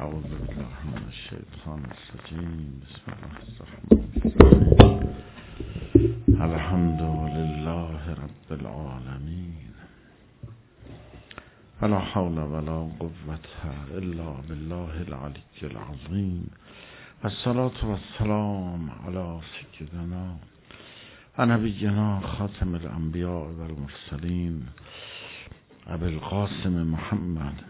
اعوذ بالله من الشیطان الرجیم. بسم الله الرحمن الرحیم. الحمد لله رب العالمین ولا حول ولا قوة الا بالله العلی العظیم. الصلاة والسلام علی سیدنا و نبینا خاتم الانبیاء و المرسلین ابی القاسم محمد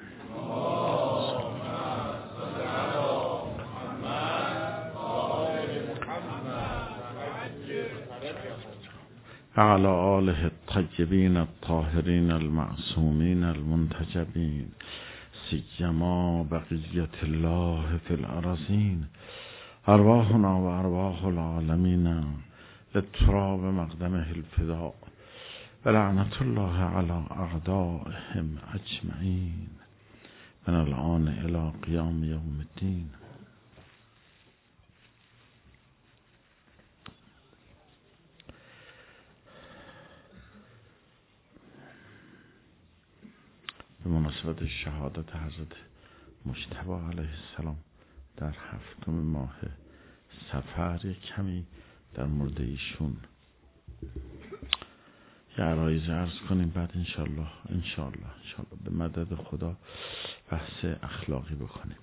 على آله الطیبین الطاهرین المعصومین المنتجبین سیما بقیت الله فی الارضین ارواحنا و ارواح العالمین للتراب مقدمه الفداء و لعنت الله علی اعدائهم اجمعین من الآن الی قیام یوم الدین. به مناسبت شهادت حضرت مجتبی علیه السلام در 7 ماه صفر یک کمی در مورد ایشون یه عرایض عرض کنیم، بعد انشالله به مدد خدا بحث اخلاقی بکنیم.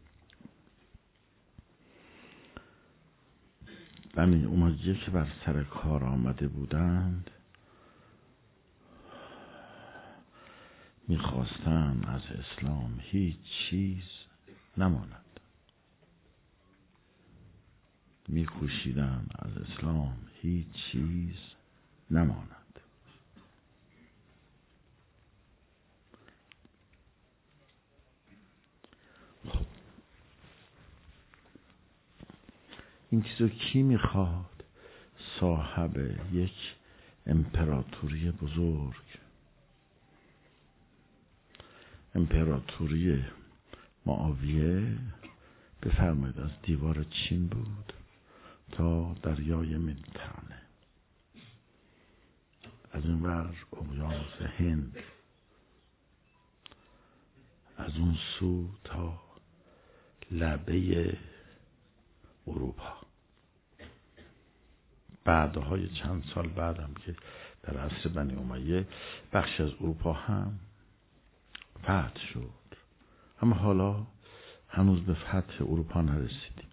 بنی امیه که بر سر کار آمده بودند میخواستن از اسلام هیچ چیز نماند، میکوشیدن از اسلام هیچ چیز نماند. خب این چیزو کی میخواد؟ صاحب یک امپراتوری بزرگ، امپراتوری معاویه بفرمایید از دیوار چین بود تا دریای مدیترانه، از اون ور اقیانوس هند، از اون سو تا لبه اروپا. بعدهای چند سال بعدم که در عصر بنی امیه بخش از اروپا هم فتح شد، اما حالا هنوز به فتح اروپا نرسیدیم.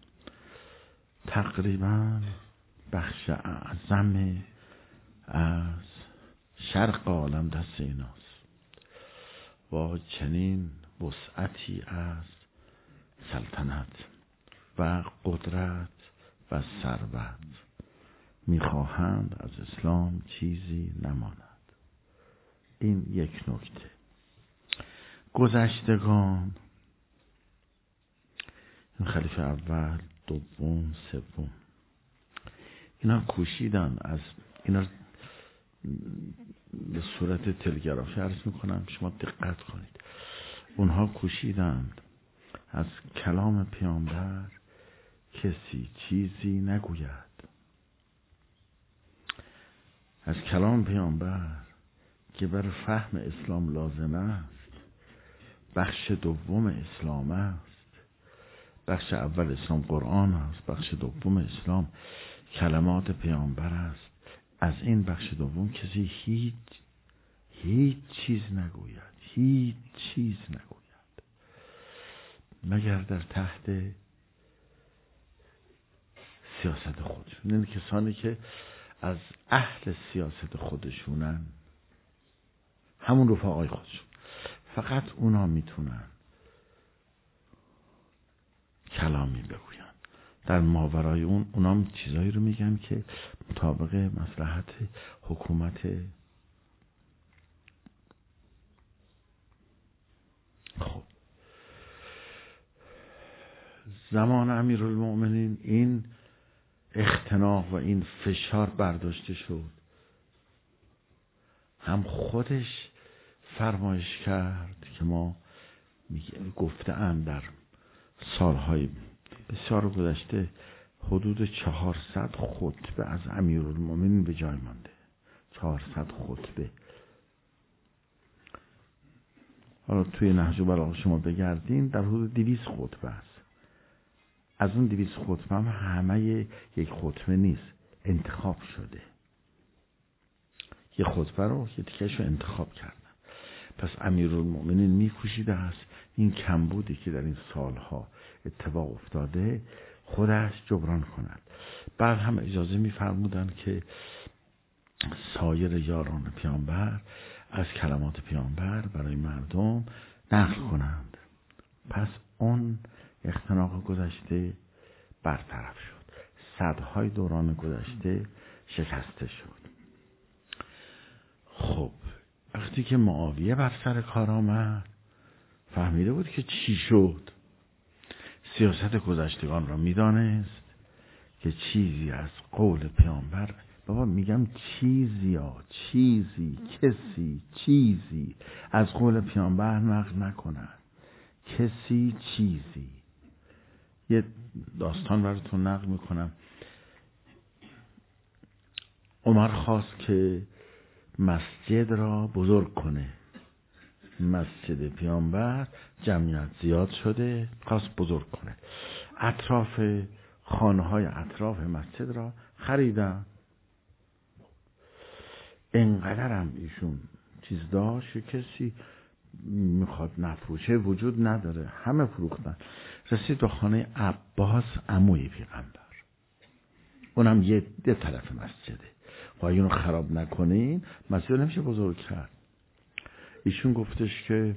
تقریبا بخش اعظم از شرق عالم دست ایناست و چنین وسعتی از سلطنت و قدرت و ثروت میخواهند از اسلام چیزی نماند. این یک نکته. گذشتگان، این خلیفه اول، دوم، سوم، اینا کوشیدن از اینا به صورت تلگرافی عرض میکنم، شما دقت کنید. اونها کوشیدند از کلام پیامبر کسی چیزی نگوید، از کلام پیامبر که برای فهم اسلام لازم است. بخش دوم اسلام است. بخش اول اسلام قرآن است، بخش دوم اسلام کلمات پیامبر است. از این بخش دوم کسی هیچ چیز نگوید، هیچ چیز نگوید، مگر در تحت سیاست خودشون. این کسانی که از اهل سیاست خودشونن، همون رفقای خودشون، فقط اونا میتونن کلامی بگوین. در ماورای اونا چیزایی رو میگن که مطابق مصلحت حکومت. خب زمان امیرالمؤمنین این اختناق و این فشار برداشته شد. هم خودش فرمایش کرد که ما گفته‌اند در سالهای بسیار گذشته حدود 400 خطبه از امیرالمؤمنین به جای مانده. 400 خطبه حالا توی نهج البلاغه شما بگردین در حدود 200 خطبه است. از اون 200 خطبه هم همه یک خطبه نیست، انتخاب شده. یه خطبه رو یه تیکش رو انتخاب کردن. پس امیرالمؤمنین می‌کوشیده است این کمبودی که در این سالها اتفاق افتاده خودش جبران کند. بعد هم اجازه می‌فرمودند که سایر یاران پیامبر از کلمات پیامبر برای مردم نقل کنند. پس اون اختناق گذشته برطرف شد، صدهای دوران گذشته شکسته شد. خب وقتی که معاویه بر سر کار آمد فهمیده بود که چی شد. سیاست گذشتگان را میدانست که چیزی از قول پیامبر، بابا میگم چیزی کسی چیزی از قول پیامبر نقل نکند. کسی چیزی. یه داستان براتون نقل میکنم. عمر خواست که مسجد را بزرگ کنه. مسجد پیامبر جمعیت زیاد شده، خواست بزرگ کنه. اطراف خانه‌های اطراف مسجد را خریدن. انقدرم ایشون چیز داشت، کسی میخواد نفروشه وجود نداره، همه فروختن. رسید به خانه عباس عموی پیغمبر، اونم یه طرف مسجده. و اگه اونو خراب نکنین مسجد نمیشه بزرگ کرد. ایشون گفتش که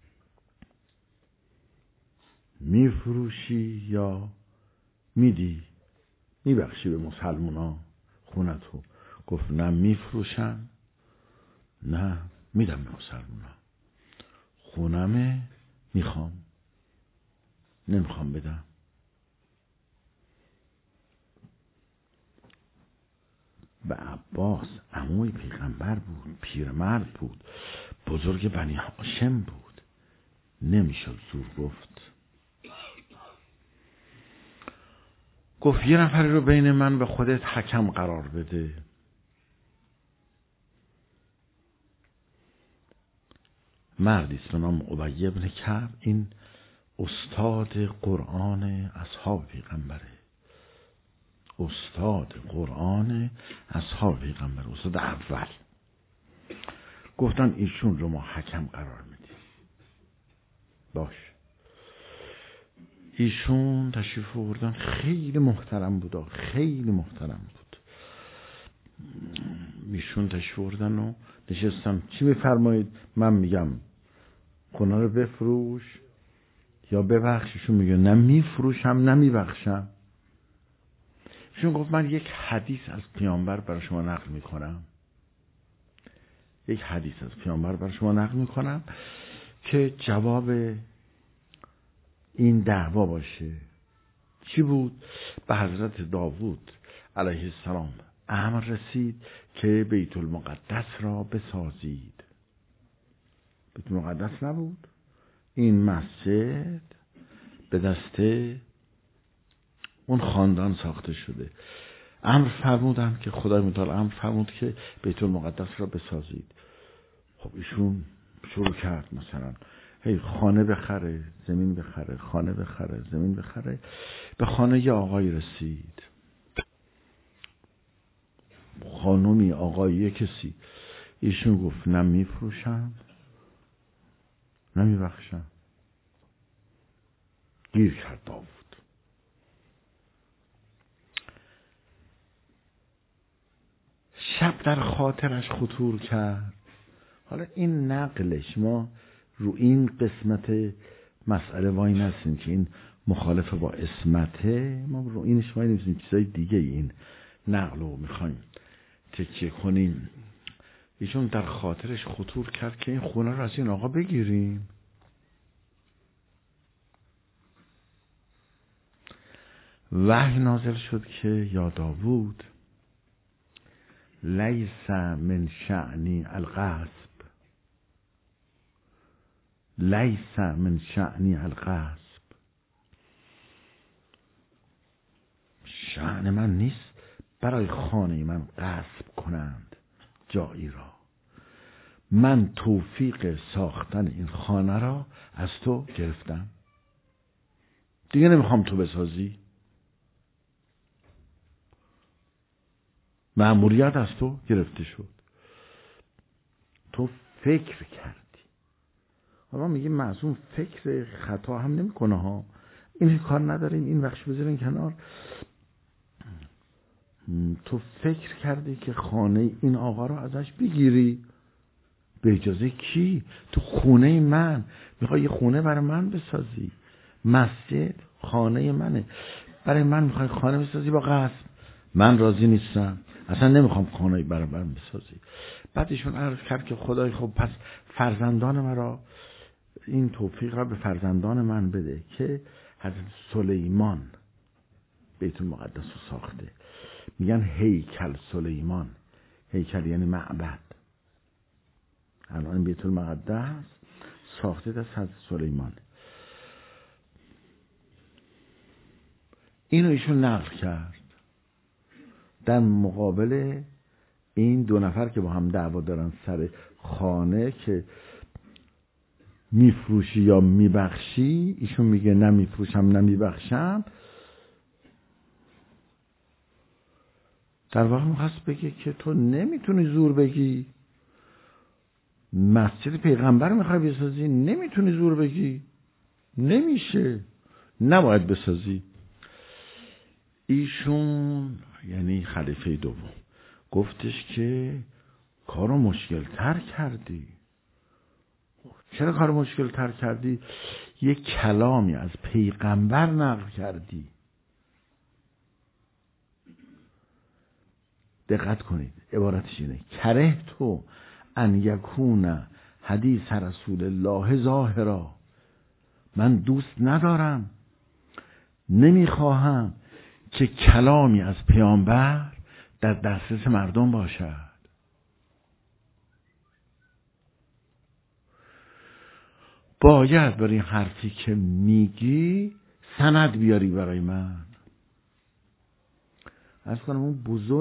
میفروشی یا میدی، میبخشی به مسلمونا خونتو؟ گفت نه میفروشم نه میدم به مسلمونا. خونمه نمیخوام بدم. به عباس عموی پیغمبر بود، پیرمرد بود، بزرگ بنی هاشم بود، نمیشد زور گفت یه نفری رو بین من به خودت حکم قرار بده. مردی است به نام ابی بن کعب. این استاد قرآن اصحاب پیغمبره، استاد قرآن اصحاب پیغمبر، استاد اول. گفتن ایشون رو ما حکم قرار میدیم. باش. ایشون تشریف آوردن، خیلی محترم بود، خیلی محترم بود. ایشون تشریف آوردن و نشستم. چی میفرمایید؟ من میگم خونه رو بفروش یا ببخش. ایشون میگه نه میفروشم نه میبخشم. ایشون گفت من یک حدیث از پیامبر برای شما نقل میکنم، یک حدیث از پیامبر برای شما نقل میکنم که جواب این دعوا باشه. چی بود؟ به حضرت داوود علیه السلام امر رسید که بیت المقدس را بسازید. بیت المقدس نبود، این مسجد به دست اون خاندان ساخته شده. امر فرمودن که خدای متعال امر فرمود که بیت المقدس را بسازید. خب ایشون شروع کرد مثلا خانه بخره، زمین بخره، خانه بخره، زمین بخره. به خانه یه آقای رسید، خانومی، آقایی، کسی. ایشون گفت نه میفروشم نه میبخشم. گیر کرد داوود. شب در خاطرش خطور کرد. حالا این نقلش، ما رو این قسمت مسئله وای نستیم که این مخالف با اسمته، ما رو اینش وای نستیم، چیزای دیگه این نقل رو میخوایم تکیه کنیم. ایشون در خاطرش خطور کرد که این خونه رو از این آقا بگیریم. وحی نازل شد که یا داوود لیس من شأنی الغصب، لیس من شأنی الغصب. شأن من نیست برای خانه من غصب کنند جایی را. من توفیق ساختن این خانه را از تو گرفتم، دیگه نمیخوام تو بسازی، مأموریت از تو گرفته شد، تو فکر کردی. حالا میگه معصوم فکر خطا هم نمیکنه ها، این کار نداریم، این بخش بذارین کنار. تو فکر کردی که خانه این آقا رو ازش بگیری، به اجازه کی؟ تو خونه من میخوای یه خونه برای من بسازی، مسجد خانه منه، برای من میخوای خانه بسازی با غصب، من راضی نیستم، اصلا نمیخوام خانه برای من بسازی. بعدشون عرض کرد که خدای خب پس فرزندان مرا این توفیق را به فرزندان من بده که حضرت سلیمان بیت المقدس رو ساخته. میگن هیکل سلیمان، هیکل یعنی معبد. الان بیت المقدس ساخته از حضرت سلیمان. اینو ایشون نقل کرد در مقابل این دو نفر که با هم دعوا دارن سر خانه که میفروشی یا میبخشی. ایشون میگه نه میفروشم نه میبخشم. در واقع میخواست بگه که تو نمیتونی زور بگی، مسجد پیغمبر میخوای بسازی، نمیتونی زور بگی، نمیشه، نباید بسازی. ایشون یعنی خلیفه دوم گفتش که کارو مشکل تر کردی. چرا کارو مشکل تر کردی؟ یک کلامی از پیغمبر نقل کردی. دقت کنید عبارتش اینه: کره تو ان یکون حدیث رسول الله ظاهرا. من دوست ندارم، نمیخواهم که کلامی از پیامبر در دسترس مردم باشد. باید برای این حرفی که میگی سند بیاری برای من. عرض کنم اون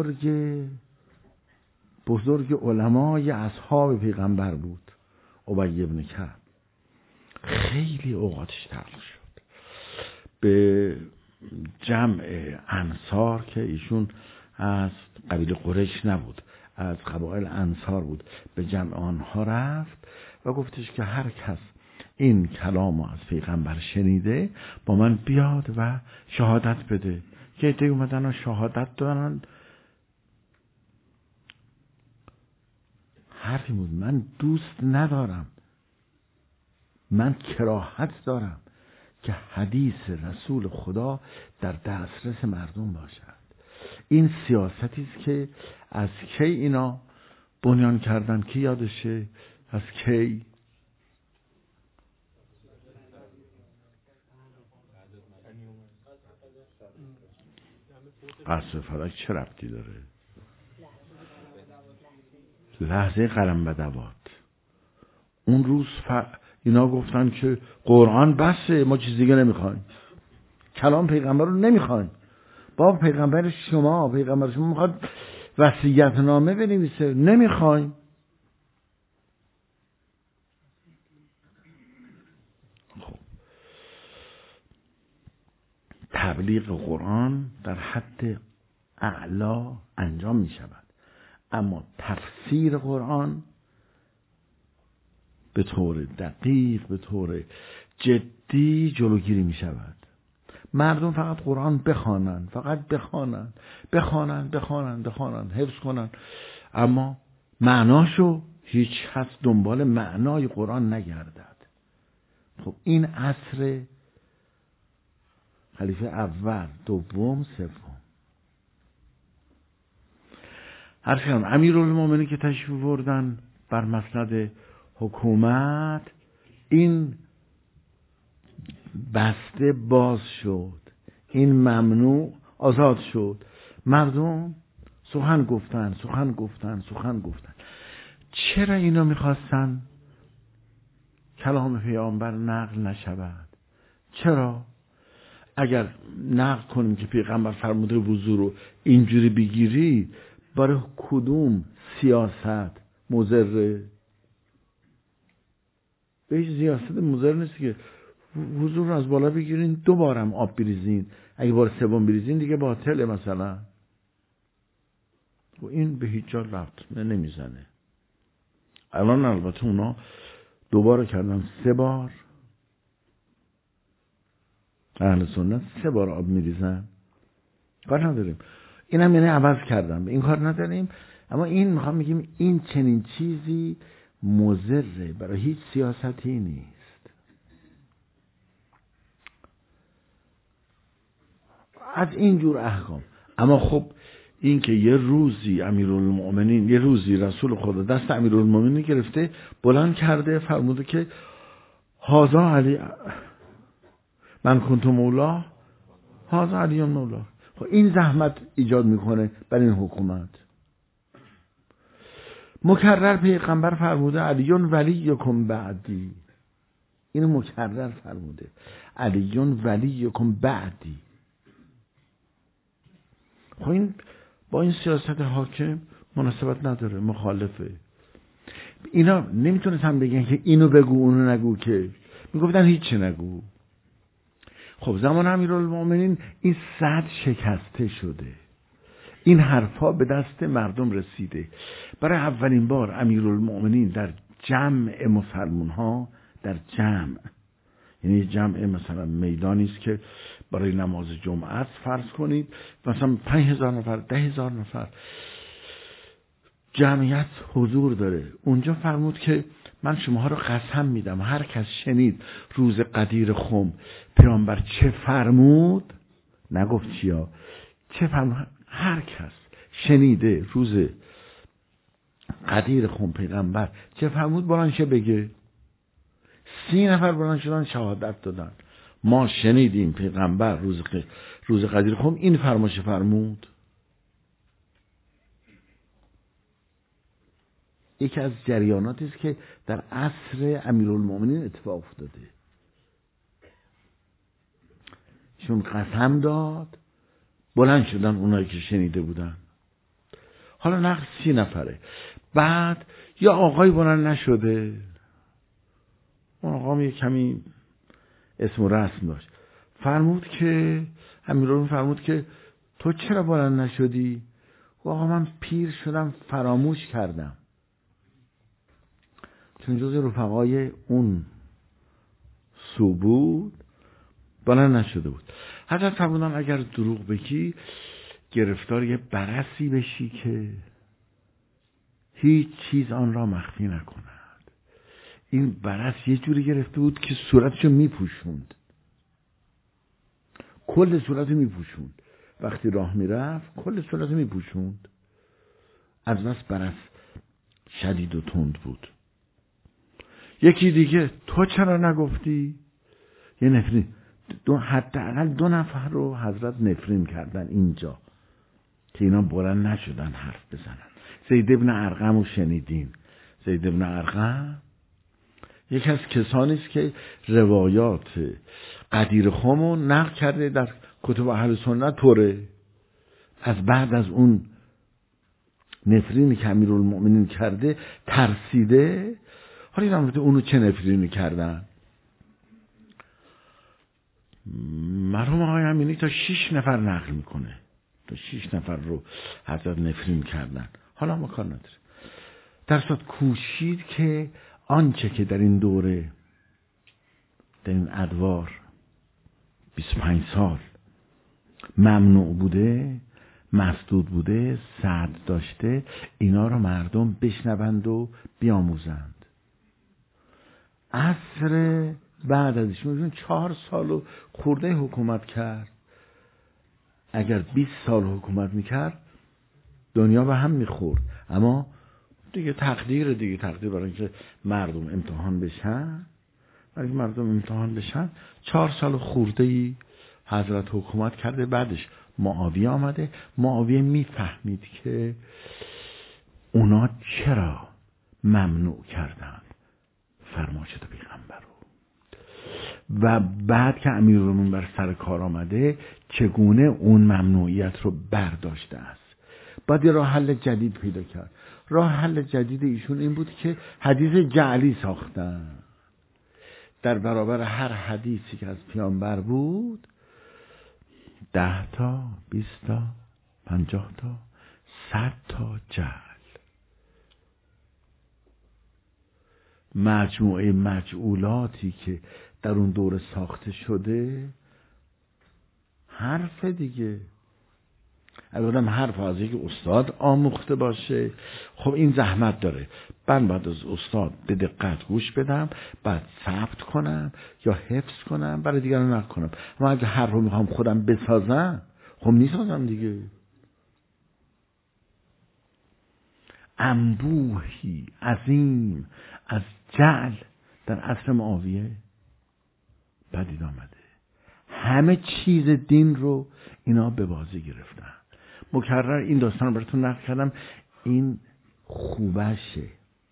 بزرگ علمای اصحاب پیغمبر بود، ابی بن کعب. خیلی اوقاتش تلخ شد. به جمع انصار که ایشون از قبیله قریش نبود، از قبایل انصار بود، به جمع آنها رفت و گفتش که هر کس این کلامو از پیغمبر شنیده با من بیاد و شهادت بده. که ایده اومدن و شهادت دارن. حرفی بود: من دوست ندارم، من کراهت دارم که حدیث رسول خدا در دسترس مردم باشد. این سیاستی است که از کی اینا بنیان کردن؟ کی یادشه؟ از کی؟ قصر فلک چه ربطی داره؟ لحظه قلم بدوات. اون روز اینا گفتن که قرآن بسه، ما چیز دیگه نمیخوایم، کلام پیغمبر رو نمیخوایم. با پیغمبر شما میخواد وصیت نامه بنویسه، نمیخوایم. خب تبلیغ قرآن در حد اعلا انجام می شود، اما تفسیر قرآن به طور دقیق، به طور جدی جلوگیری می شود. مردم فقط قرآن بخوانند، فقط بخوانند، حفظ کنند، اما معناشو هیچ کس دنبال معنای قرآن نگردد. خب این عصر خلیفه اول، دوم، سوم. هر شب امیرالمومنین که تشریف بردن بر مسند حکومت، این بسته باز شد، این ممنوع آزاد شد. مردم سخن گفتن. چرا اینا میخواستن کلام پیامبر نقل نشود؟ چرا؟ اگر نقل کنیم که پیغمبر فرموده وضو رو اینجوری بگیری، برای کدوم سیاست مضره؟ به هیچ سیاست مضر نیست که حضور رو از بالا بگیرین 2 بارم آب بریزین، اگه بار 3 بریزین دیگه باطله مثلا. و این به هیچ جا ربط نمیزنه. الان البته اونا 2 بار کردن 3 بار، اهل سنت 3 بار آب میریزن، کار نداریم. اینم یعنی عوض کردم، به این کار نداریم. اما این میخوام بگیم این چنین چیزی مضره، برای هیچ سیاستی نیست. از این جور احکام. اما خب این که یه روزی امیرالمؤمنین، یه روزی رسول خدا دست امیرالمؤمنین گرفته بلند کرده، فرموده که هذا علی من کنت مولا هذا علی مولا. خب این زحمت ایجاد میکنه برای این حکومت. مکرر پیغمبر فرموده علیون ولیکم بعدی. اینو مکرر فرموده علیون ولیکم بعدی. خب این با این سیاست حاکم مناسبت نداره، مخالفه. اینا نمیتونستن بگن که اینو بگو اونو نگو، که میگفتن هیچی نگو. خب زمان امیرالمؤمنین این سد شکسته شده، این حرفا به دست مردم رسیده. برای اولین بار امیرالمؤمنین در جمع مسلمان ها، در جمع، یعنی جمع مثلا میدانی است که برای نماز جمعه است، فرض کنید مثلا 5000 نفر 10,000 نفر جمعیت حضور داره، اونجا فرمود که من شماها رو قسم میدم هر کس شنید روز قدیر خم پیامبر چه فرمود، نگفت چیا، چه فرمود، هر کس شنیده روز قدیر خم پیغمبر چه فرمود بلند شه بگه. 30 نفر بلند شدن شهادت دادن ما شنیدیم پیغمبر روز قدیر خم این فرمایش فرمود. یکی از جریاناتی است که در عصر امیرالمؤمنین اتفاق افتاده. چون قسم داد بلند شدن اونایی که شنیده بودن. حالا نقص 30 نفره. بعد یا آقای بلند نشده، اون آقا یه کمی اسم و رسم داشت، فرمود که امیرالمؤمنین فرمود که تو چرا بلند نشدی؟ آقا من پیر شدم فراموش کردم. چون جز رفقای اون سو بود بلند نشده بود. حضرت فرمودن اگر دروغ بگی گرفتار یه برسی بشی که هیچ چیز آن را مخفی نکند. این برس یه جوری گرفته بود که صورتشو میپوشوند، کل صورتو میپوشوند، وقتی راه میرفت کل صورتو میپوشوند. از بس برس شدید و تند بود. یکی دیگه تو چرا نگفتی؟ یه نفرین، حداقل 2 نفر رو حضرت نفرین کردن اینجا که اینا بلند نشدن حرف بزنن. زید ابن ارقم رو شنیدین. زید ابن ارقم یکی از کسانی است که روایات قدیر خم رو نقل کرده در کتب اهل سنت طوره. از بعد از اون نفرینی که امیرالمؤمنین کرده ترسیده. حالا این هم اونو چه نفرینی کردن؟ مرحوم آقای امینی تا 6 نفر نقل میکنه، تا 6 نفر رو حضرت نفرین کردن. حالا ما کار نداره. در صورت کوشید که آنچه که در این دوره، در این ادوار 25 سال ممنوع بوده، مسدود بوده، سد داشته، اینا رو مردم بشنوند و بیاموزند. عصر بعد از ایشون 4 سال و خورده حکومت کرد. اگر 20 سال حکومت میکرد دنیا به هم میخورد. اما دیگه تقدیر برای اینکه مردم امتحان بشن 4 سال خورده‌ای حضرت حکومت کرده. بعدش معاویه آمده. معاویه میفهمید که اونا چرا ممنوع کردن فرمایشات پیغمبر رو، و بعد که امیرالمومنین بر سر کار آمده چگونه اون ممنوعیت رو برداشته است. بعد یه راه حل جدید پیدا کرد. راه حل جدید ایشون این بود که حدیث جعلی ساختن. در برابر هر حدیثی که از پیامبر بود 10 تا 20 تا 50 تا 100 تا جعل، مجموعه مجعولاتی که در اون دوره ساخته شده حرف دیگه. اگر حرف از یک استاد آموخته باشه خب این زحمت داره، من بعد از استاد به دقت گوش بدم، بعد ثبت کنم یا حفظ کنم برای دیگران نکنم. اما اگه حرف رو میخوام خودم بسازم خب میسازم دیگه. انبوهی عظیم از جعل در عصر معاویه پدید آمده. همه چیز دین رو اینا به بازی گرفتن. مکرر این داستان رو براتون نقل کردم، این خوبشه،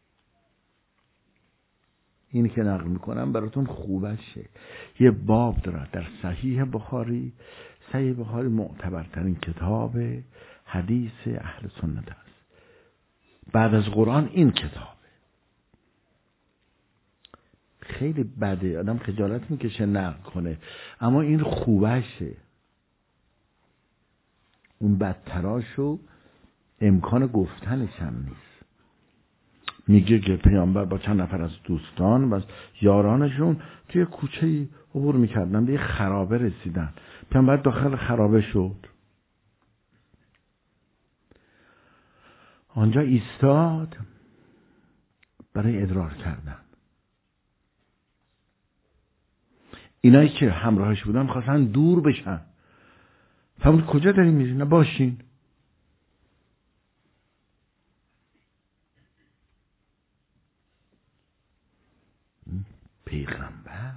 این که نقل میکنم براتون خوبشه. یه باب داره در صحیح بخاری. صحیح بخاری معتبرترین کتاب حدیث اهل سنت است. بعد از قرآن این کتابه. خیلی بده، آدم خجالت میکشه نقل کنه، اما این خوبشه. اون بدتراشو امکان گفتنش هم نیست. میگه که پیامبر با چند نفر از دوستان و از یارانشون توی کوچه‌ای عبور میکردن، به یه خرابه رسیدن. پیامبر داخل خرابه شد، آنجا ایستاد برای ادرار کردن. اینایی که همراهش بودن خواستن دور بشن. فرمود کجا داریم میرین؟ نه باشین. پیغمبر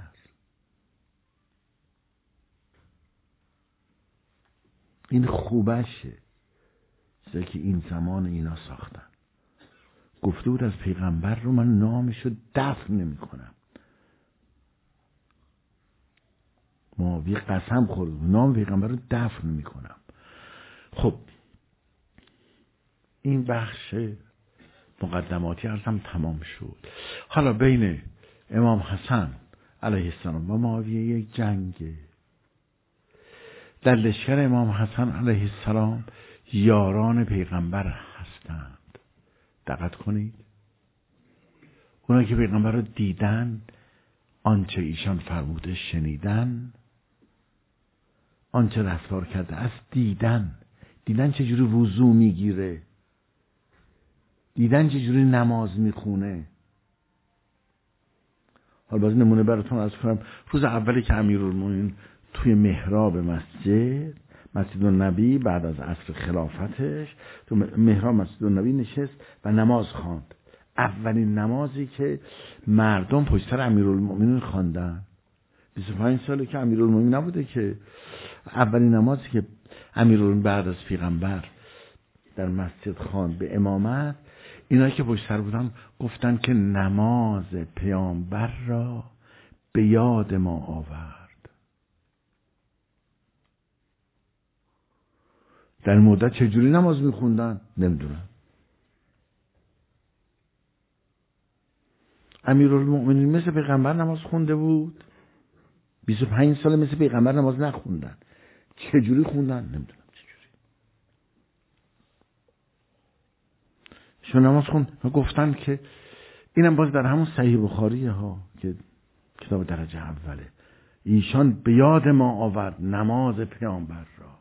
این خوبشه، چیزایی که این زمان اینا ساختن. گفته بود از پیغمبر رو من نامشو دفن نمی کنم. معاویه قسم خورد نام پیغمبر رو دفن نمی کنم. خب این بخش مقدماتی ارزم تمام شد. حالا بین امام حسن علیه السلام و معاویه یک جنگه. در لشکر امام حسن علیه السلام یاران پیغمبر هستند. دقت کنید، اونایی که پیغمبر رو دیدن، آنچه ایشان فرموده شنیدن، آنچه رفتار کرده از دیدن چجوری وضو میگیره، دیدن چجوری نماز میخونه. حالا باز نمونه براتون عرض کنم. روز اولی که امیرالمومنین توی محراب مسجد النبی بعد از عصر خلافتش تو محراب مسجد النبی نشست و نماز خواند. اولین نمازی که مردم پشت سر امیرالمومنین خواندن. 25 ساله که امیرالمومنین نبوده که. اولین نمازی که امیرالمومنین بعد از پیغمبر در مسجد خواند به امامت، اینایی که پشت سر بودن گفتن که نماز پیامبر را به یاد ما آورد. در مدت چجوری نماز میخوندن نمیدونم. امیرالمومنین مثل پیغمبر نماز خونده بود. 25 سال مثل پیغمبر نماز نخوندن. چجوری خوندن نمیدونم. شون نماز خوند و گفتن که اینم باز در همون صحیح بخاریه ها که کتاب درجه اوله. ایشان به یاد ما آورد نماز پیامبر را.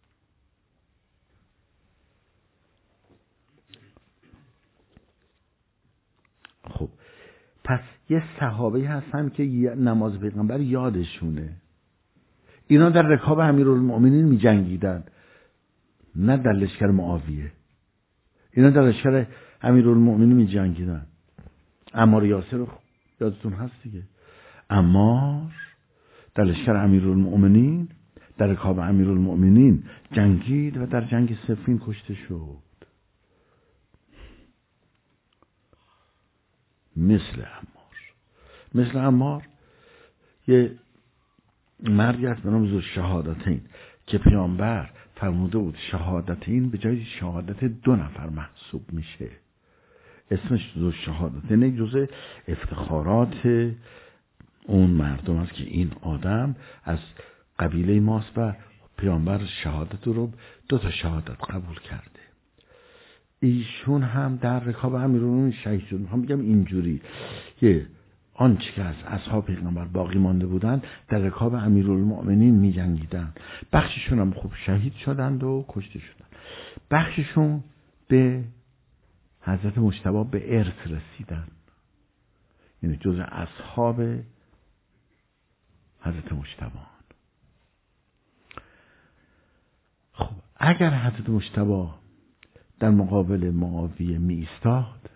خب پس یه صحابه هستن که نماز پیغمبر یادشونه. اینا در رکاب امیرالمومنین می جنگیدن، نه در لشکر معاویه. اینا در لشکر امیرالمومنین می جنگیدن. عمار یاسر رو یادتون هست دیگه. عمار در لشکر امیرالمومنین در رکاب امیرالمومنین جنگید و در جنگ صفین کشته شد. مثل عمار یه مردی هست به نام ذوالشهادتین که پیامبر فرموده بود شهادتین به جای شهادت 2 نفر محسوب میشه. اسمش ذوالشهادتین جزء افتخارات اون مردم است که این آدم از قبیله ماست و پیامبر شهادت رو 2 شهادت قبول کرده. ایشون هم در رکاب امیرالمومنین شهید شد. میخوام بگم اینجوری که آنچه که از اصحاب پیغمبر باقی مانده بودند در رکاب امیرالمومنین می‌جنگیدن. بخششون هم خوب شهید شدند و کشته شدند. بخششون به حضرت مجتبی به ارث رسیدن، یعنی جز اصحاب حضرت مجتبی. خب اگر حضرت مجتبی در مقابل معاویه می ایستاد،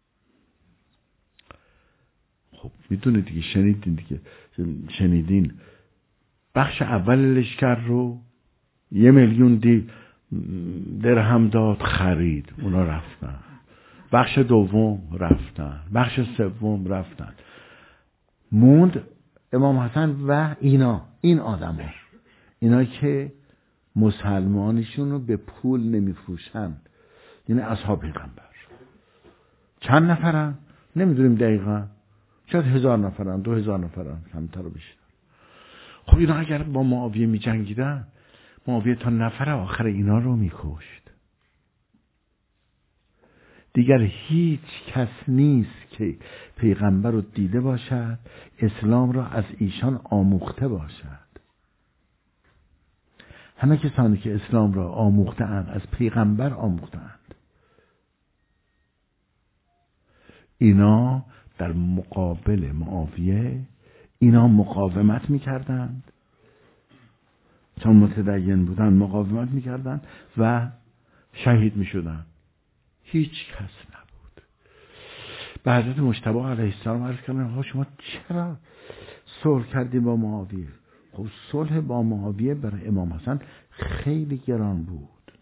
خب میدونید دیگه، شنیدین بخش اول لشکر رو 1,000,000 درهم داد خرید، اونا رفتن. بخش دوم رفتن، بخش سوم رفتن. موند امام حسن و این آدم ها، اینا که مسلمانشون رو به پول نمیفروشن، یعنی اصحاب پیغمبر. چند نفرن؟ نمیدونیم دقیقا، شاید 1000 نفرن، 2000 نفرن، کمتر رو بیشتر. خب اینا اگر با معاویه می جنگیدن، معاویه تا نفر آخر اینا رو می کشت. دیگر هیچ کس نیست که پیغمبر رو دیده باشد، اسلام را از ایشان آموخته باشد. همه کسانی که اسلام را آموخته اند از پیغمبر آموخته اند. اینا در مقابل معاویه اینا مقاومت میکردند، چون متدین بودن مقاومت میکردند و شهید میشدند. هیچ کس نبود. به حضرت مجتبی علیه السلام عرض کردن شما چرا صلح کردیم با معاویه؟ خب صلح با معاویه برای امام حسن خیلی گران بود.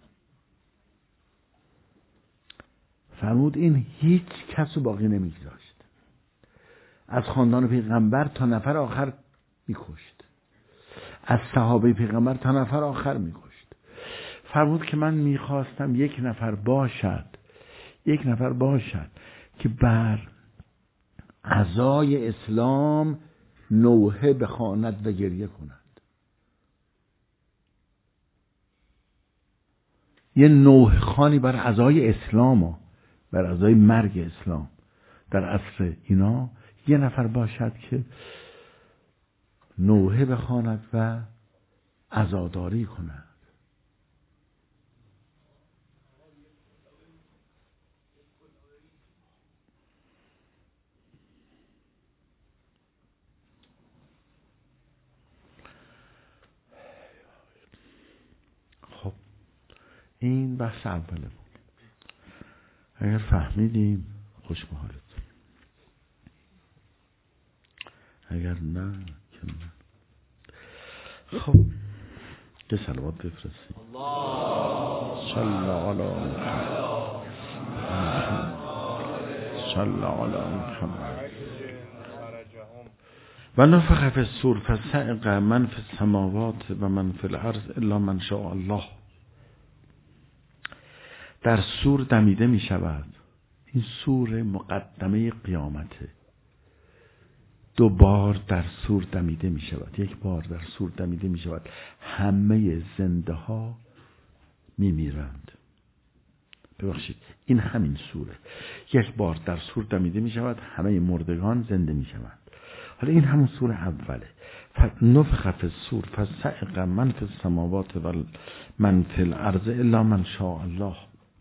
فرمود این هیچ کس رو باقی نمیگذاشت، از خاندان پیغمبر تا نفر آخر میکشت، از صحابه پیغمبر تا نفر آخر میکشت. فرمود که من میخواستم یک نفر باشد که بر عزای اسلام نوحه بخواند و گریه کند. یه نوحه خوانی بر عزای اسلام، بر عزای مرگ اسلام در عصر اینا، یه نفر باشد که نوحه بخواند و عزاداری کند. خب این بحث اوله بود. اگر فهمیدیم خوش به حالتون، اگر نه که نه. خب که صلوات بفرستیم. صلی علی محمد و نفخ فی الصور فصعق من فی السماوات و من فی الارض الا من شاء الله. در صور دمیده می شود. این صور مقدمه قیامته. 2 بار در صور دمیده می شود. 1 بار در صور دمیده می شود. همه زنده ها می میرند. ببخشید این همین صوره. 1 بار در صور دمیده می شود، همه مردگان زنده می شوند. حالا این همون صور اوله. نفخ فی الصور فصعق من فی السماوات و من فی الارض الا من شاء الله.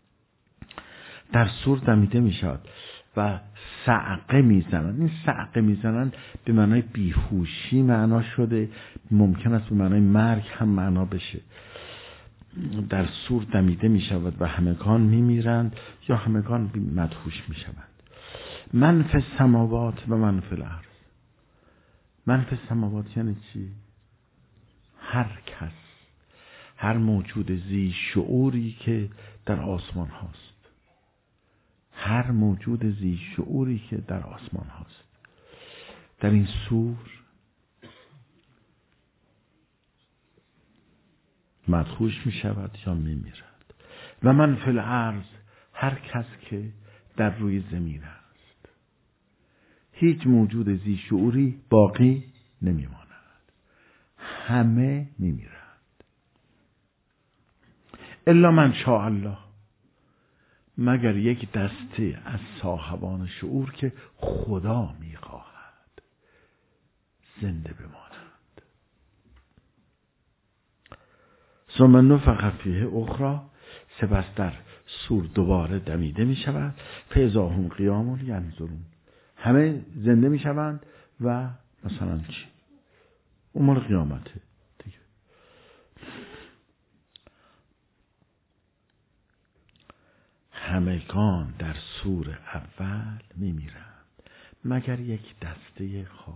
در صور دمیده می شود و صعقه میزنند. این صعقه میزنند به معنای بیهوشی معنا شده، ممکن است به معنای مرگ هم معنا بشه. در صور دمیده می شود و همگان می میرند یا همگان مدهوش می شوند. من فی السماوات و من فی الارض. من فی السماوات یعنی چی؟ هر کس، هر موجود ذی شعوری که در آسمان هاست، هر موجود ذی شعوری که در آسمان هاست در این صور مدهوش می شود یا می میرد. و من فی الارض، هر کس که در روی زمین است، هیچ موجود ذی شعوری باقی نمیماند، همه میمیرند الا من شاء الله، مگر یک دسته از صاحبان شعور که خدا میخواهد زنده بمانند. ثم نفخ فیه اخری، سپس در سور دوباره دمیده می شود، فاذا هم قیام ینظرون، همه زنده می شوند و مثلا چی؟ اون مال قیامته دیگه. همگان در سور اول می میرند مگر یک دسته خاص.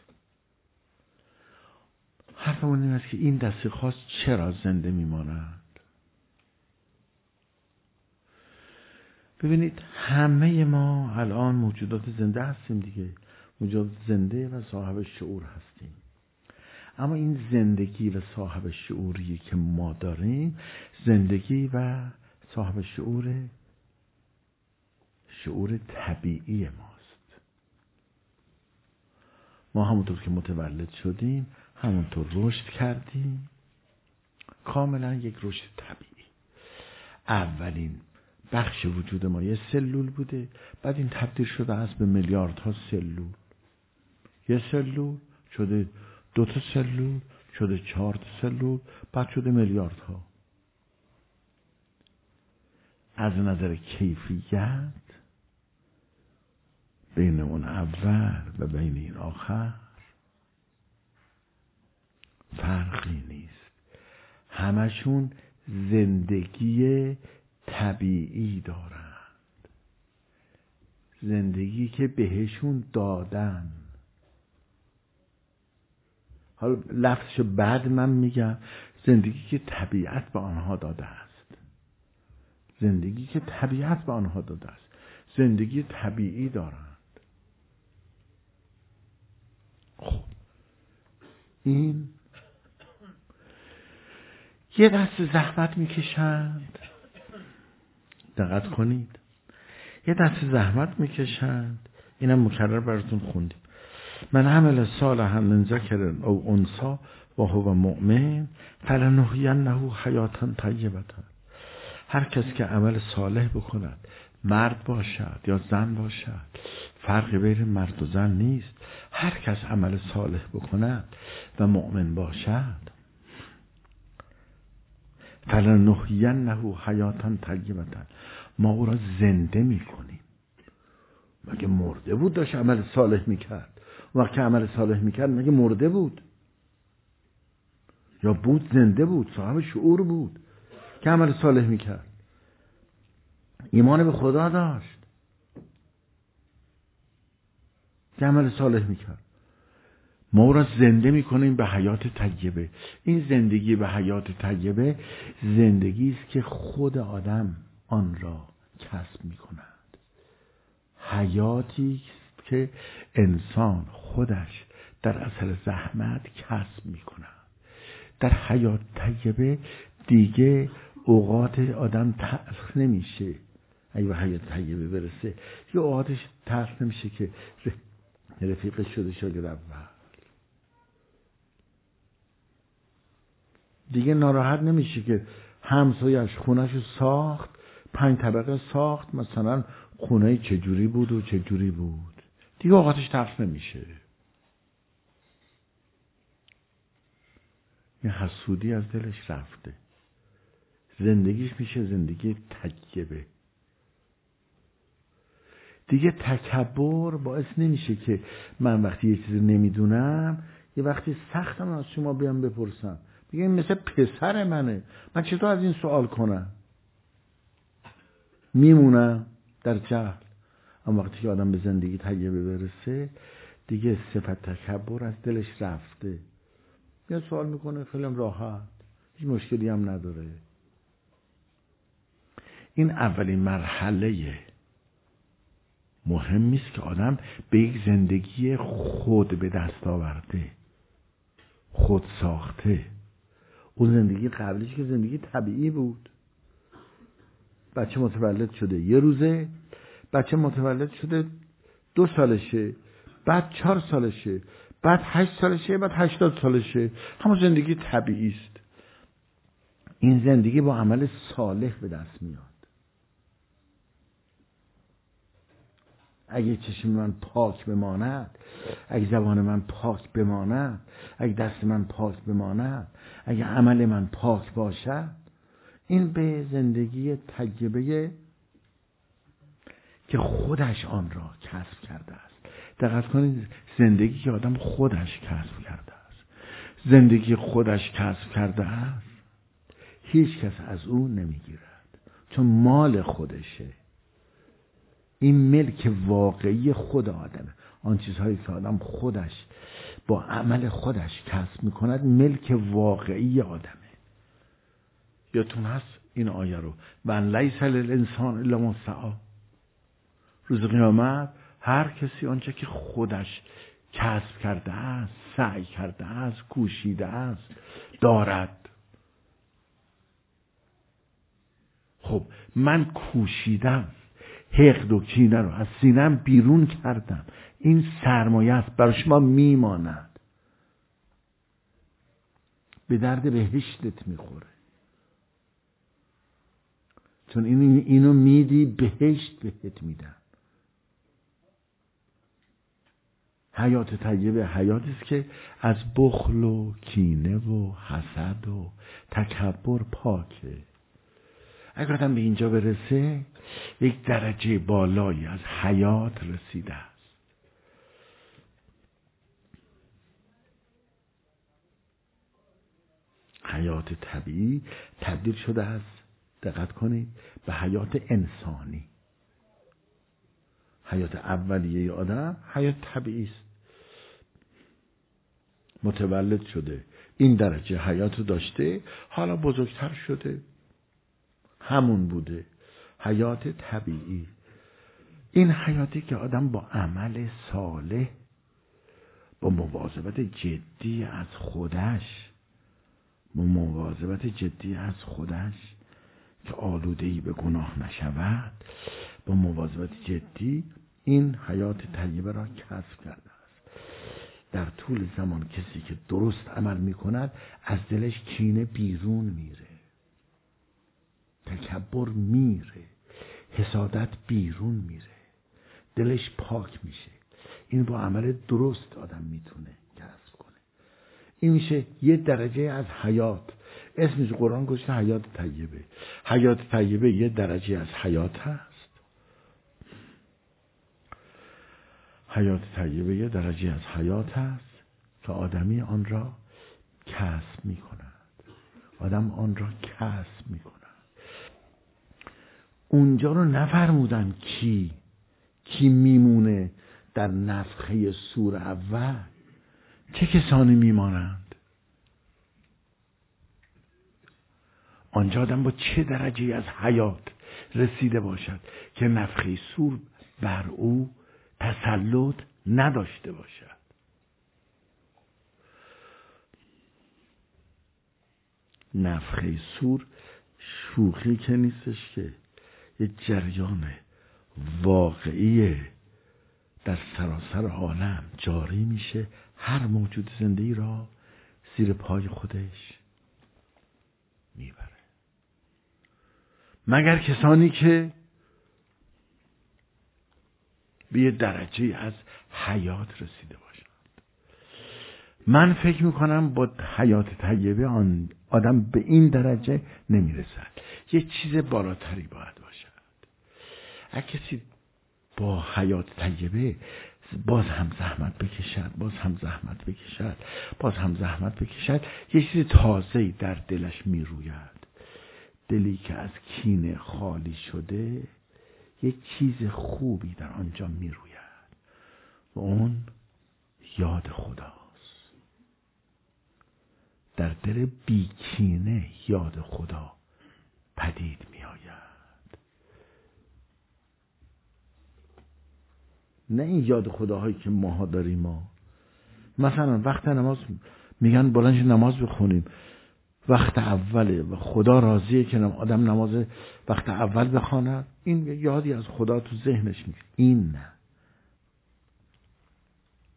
حرفمون این است که این دسته خاص چرا زنده می مانند؟ ببینید همه ما الان موجودات زنده هستیم دیگه، موجودات زنده و صاحب شعور هستیم. اما این زندگی و صاحب شعوری که ما داریم، زندگی و صاحب شعور طبیعی ماست. ما همونطور که متولد شدیم همونطور رشد کردیم، کاملا یک رشد طبیعی. اولین بخش وجود ما یه سلول بوده، بعد این تبدیل شده است به میلیاردها سلول. یه سلول شده 2 سلول، شده 4 سلول، بعد شده میلیاردها. از نظر کیفیت بین اون اول و بین این آخر فرقی نیست، همشون زندگی طبیعی دارند، زندگی که بهشون دادن. حالا لفظش بعد من میگم، زندگی که طبیعت به آنها داده است، زندگی که طبیعت به آنها داده است، زندگی طبیعی دارند. خب این یه دست زحمت میکشند، دقت کنید، یه دست زحمت میکشند. اینم مکرر براتون خوندیم. من عمل صالحا من ذکر او انثی و هو مؤمن فلنحیینه حیاتا طیبة. هر کس که عمل صالح بکند، مرد باشد یا زن باشد، فرقی بین مرد و زن نیست. هر کس عمل صالح بکند و مؤمن باشد، فلنحیینه حیاتا طیبة، ما او را زنده میکنیم. مگه مرده بود داشت عمل صالح میکرد؟ وقتی عمل صالح میکرد مگه مرده بود؟ یا بود زنده بود، صاحب شعور بود که عمل صالح میکرد، ایمان به خدا داشت که عمل صالح میکرد. ما او را زنده میکنیم به حیات طیبه. این زندگی به حیات طیبه زندگی است که خود آدم آن را کسب میکند. حیاتی است که انسان خودش در اثر زحمت کسب میکند. در حیات طیبه دیگه اوقات آدم تلخ نمیشه. اگه به حیات طیبه برسه دیگه اوقاتش تلخ نمیشه که رفیق شده شاگرد اول، دیگه ناراحت نمیشه که همسایه‌اش خونه‌شو ساخت، 5 طبقه ساخت، مثلا خونه چجوری بود و چجوری بود، دیگه اوقاتش تلخ نمیشه. این حسودی از دلش رفته، زندگیش میشه زندگی طیبه. دیگه تکبر باعث نمیشه که من وقتی یه چیزی نمیدونم یه وقتی سختم از شما بیام بپرسم، بگم این مثل پسر منه، من چطور از این سوال کنم؟ میمونم در جهل. اما وقتی که آدم به زندگی طیبه برسه دیگه صفت تکبر از دلش رفته، یه سوال میکنه خیلی راحت، هیچ مشکلی هم نداره. این اولین مرحله مهمی است که آدم به یک زندگی خود به دست آورده، خود ساخته. اون زندگی قبلیش که زندگی طبیعی بود، بچه متولد شده یه روزه، بچه متولد شده 2 سالشه، بعد 4 سالشه، بعد 8 سالشه، بعد 80 سالشه. همون زندگی طبیعی است. این زندگی با عمل صالح به دست میاد. اگه چشم من پاک بماند، اگه زبان من پاک بماند، اگه دست من پاک بماند، اگه عمل من پاک باشد، این به زندگی طیبه که خودش آن را کسب کرده است. دقت کنید، زندگی که آدم خودش کسب کرده است، زندگی خودش کسب کرده است، هیچ کس از او نمیگیرد، چون مال خودشه. این ملک واقعی خود آدمه. آن چیزهایی که آدم خودش با عمل خودش کسب میکند ملک واقعی آدمه. یادتون هست این آیه رو، و لیس للانسان الا ما سعی. روز قیامت هر کسی آنچه که خودش کسب کرده است، سعی کرده است، کوشیده است، دارد. خب من کوشیدم، حقد و کینه رو از سینم بیرون کردم، این سرمایه است، برای شما میماند، به درد بهشتت میخوره. چون اینو میدی، بهشت بهت میدن. حیات طیبه حیاتی است که از بخل و کینه و حسد و تکبر پاکه. اگر آدم به اینجا برسه، یک درجه بالایی از حیات رسیده است. حیات طبیعی تبدیل شده است، دقت کنید، به حیات انسانی. حیات اولیه آدم حیات طبیعی است، متولد شده، این درجه حیات رو داشته، حالا بزرگتر شده، همون بوده، حیات طبیعی. این حیاتی که آدم با عمل صالح، با مواظبت جدی از خودش، که آلوده‌ای به گناه نشود، با مواظبت جدی این حیات طیبه را کسب کرده است. در طول زمان کسی که درست عمل می کند، از دلش کینه بیرون میره، تکبر میره، حسادت بیرون میره، دلش پاک میشه. این با عمل درست آدم میتونه کسب کنه. این میشه یه درجه از حیات. اسمش قرآن گذاشته حیات طیبه. حیات طیبه یه درجه از حیات هست. حیات طیبه یه درجه از حیات هست که آدمی آن را کسب میکند. آدم آن را کسب میکند. اونجا رو نفرمودن کی میمونه در نفخه صور اول. چه کسانی میمانند؟ آنجا آدم با چه درجه از حیات رسیده باشد که نفخه صور بر او تسلط نداشته باشد. نفخه صور شوخی که نیستش، که یه جریان واقعی در سراسر عالم جاری میشه، هر موجود زنده‌ای را زیر پای خودش میبره، مگر کسانی که به یه درجه از حیات رسیده باشند. من فکر میکنم با حیات طیبه آدم به این درجه نمیرسد، یه چیز بالاتری باید باشد. اگه کسی با حیات طیبه باز هم زحمت بکشد، یه چیز تازه‌ای در دلش میروید. دلی که از کینه خالی شده، یه چیز خوبی در آنجا میروید و اون یاد خداست. در دل بیکینه یاد خدا پدید میآید. نه این یاد خداهایی که ماها داریم. ما مثلا وقت نماز میگن بلند نماز بخونیم، وقت اوله و خدا راضیه که آدم نماز وقت اول بخواند، این یادی از خدا تو ذهنش میاد. این نه،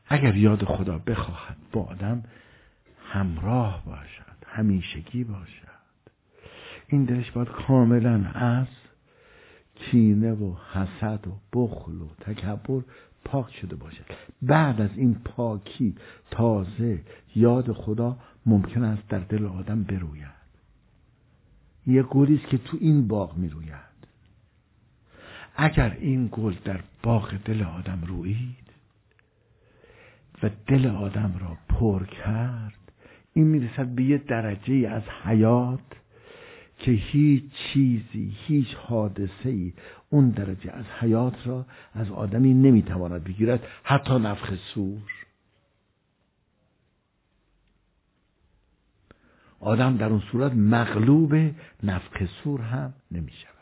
اگر یاد خدا بخواهد با آدم همراه باشد، همیشگی باشد، این دلش باید کاملا از کینه و حسد و بخل و تکبر پاک شده باشد. بعد از این پاکی تازه یاد خدا ممکن است در دل آدم بروید. یه گلی است که تو این باغ میروید. اگر این گل در باغ دل آدم روید و دل آدم را پر کرد، این میرسد به یه درجه از حیات که هیچ چیزی، هیچ حادثه‌ای اون درجه از حیات را از آدمی نمیتواند بگیرد، حتی نفخ صور. آدم در اون صورت مغلوب نفخ صور هم نمیشود.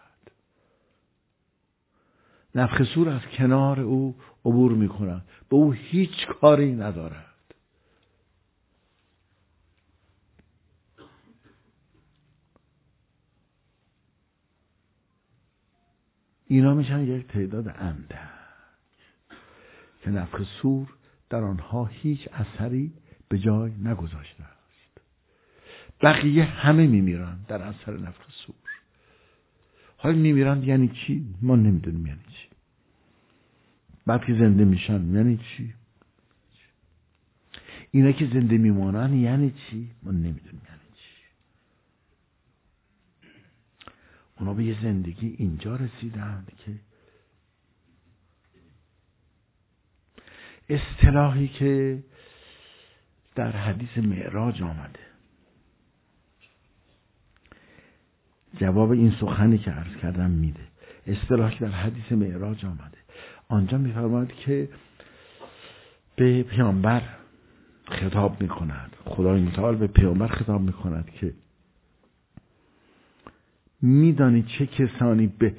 نفخ صور از کنار او عبور میکند، به او هیچ کاری ندارد. اینا میشن یک تعداد اندک که نفخ صور در آنها هیچ اثری به جای نگذاشته است. بقیه همه میمیرن در اثر نفخ صور. حالا میمیرن یعنی چی؟ ما نمیدونیم یعنی چی. بعد که زنده میشن یعنی چی؟ اینا که زنده میمونن یعنی چی؟ ما نمیدونیم یعنی چی. اونا به یه زندگی اینجا رسیدند که اصطلاحی که در حدیث معراج آمده، جواب این سخنی که عرض کردم میده. اصطلاحی که در حدیث معراج آمده، آنجا میفرماید که به پیامبر خطاب میکند، خدای متعال به پیامبر خطاب میکند که میدانی چه کسانی به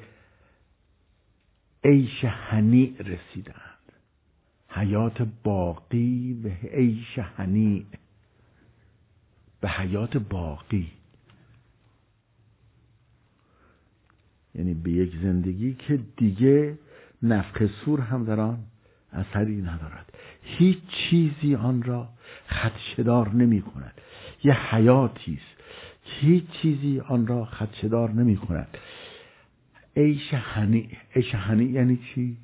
عیش هنیع رسیدند؟ حیات باقی و عیش هنیع، به حیات باقی، یعنی به یک زندگی که دیگه نفخ صور هم در آن اثری ندارد، هیچ چیزی آن را خدشه‌دار نمی کند. یه حیاتی است که هیچ چیزی آن را خدشه‌دار نمی کند. عیش هنیع. عیش هنیع یعنی چی؟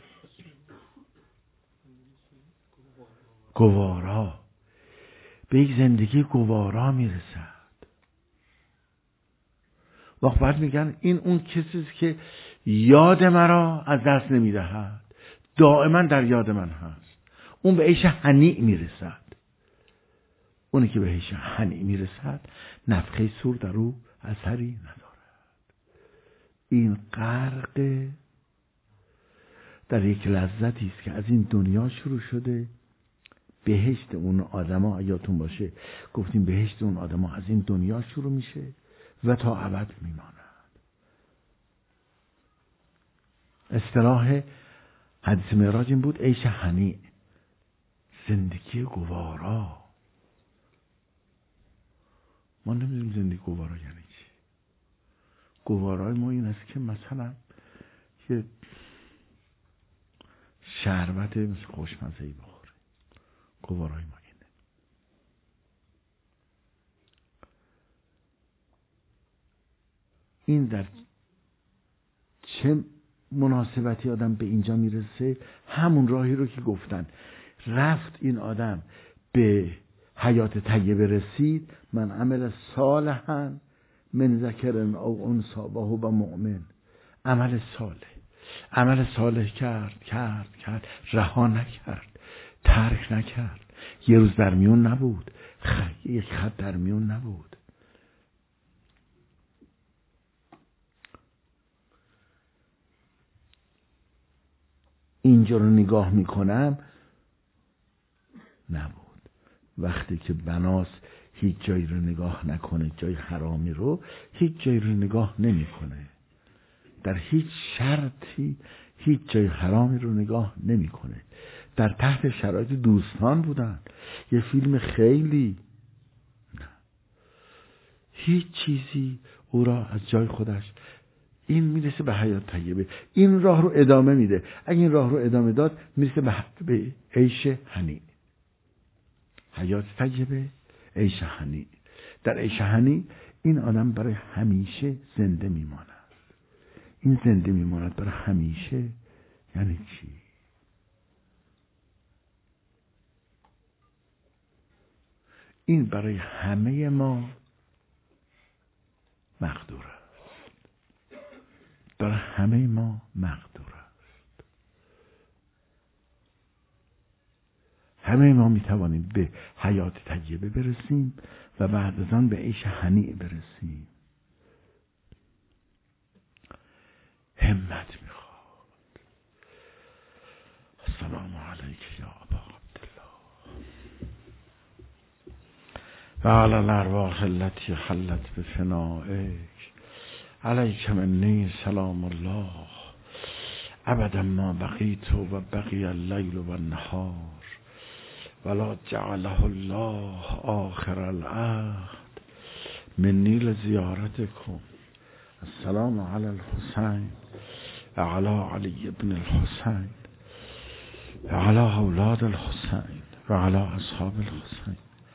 گوارا. به یک زندگی گوارا میرسد. وقت بعد میگن این اون کسیست که یاد مرا از دست نمیدهد، دائما در یاد من هست. اون به عیش هنیع میرسد. اونی که به عیش هنیع میرسد نفخه صور در او اثری ندارد. این غرق در یک لذتی است که از این دنیا شروع شده. بهشت اون آدما، یادتون باشه گفتیم بهشت اون آدما از این دنیا شروع میشه و تا ابد میماند. اصطلاح حدیث معراج این بود، عیش هنیع، زندگی گوارا. ما نمیدونیم زندگی گوارا یعنی چی. گوارای ما این است که مثلا یه شربت مثل خوشمزه‌ای بخوره. گوارای ما اینه. این در چه مناسبتی آدم به اینجا میرسه؟ همون راهی رو که گفتن رفت این آدم به حیات طیبه رسید. من عمل صالحا من ذکر او انثی و هو مؤمن. عمل صالح کرد رها نکرد، ترک نکرد. یه روز در میون نبود، یک خط در میون نبود. اینجا رو نگاه میکنم نبود. وقتی که بناس هیچ جایی رو نگاه نکنه، جای حرامی رو هیچ جایی رو نگاه نمیکنه، در هیچ شرطی هیچ جای حرامی رو نگاه نمیکنه. در تحت شرایط دوستان بودن، یه فیلم خیلی هیچ چیزی او را از جای خودش این میرسه به حیات طیبه. این راه رو ادامه میده. اگه این راه رو ادامه داد میرسه به عیش هنی. حیات طیبه، عیش هنی. در عیش هنی این آدم برای همیشه زنده میماند. این زنده میماند برای همیشه یعنی چی؟ این برای همه ما مقدور است. برای همه ما مقدور است. همه ما میتوانیم به حیات طیبه برسیم و بعد از آن به عیش هنی برسیم. همت میخواد. السلام علیک یا ابا عبدالله و علی الارواح التي حلت بفنائک علیک منی سلام الله ابدا ما بقیت و بقی اللیل و النهار ولا جعله الله آخر العهد منی لزیارتکم. السلام علی الحسین و علی علی ابن الحسین و علی اولاد الحسین و علی اصحاب الحسین.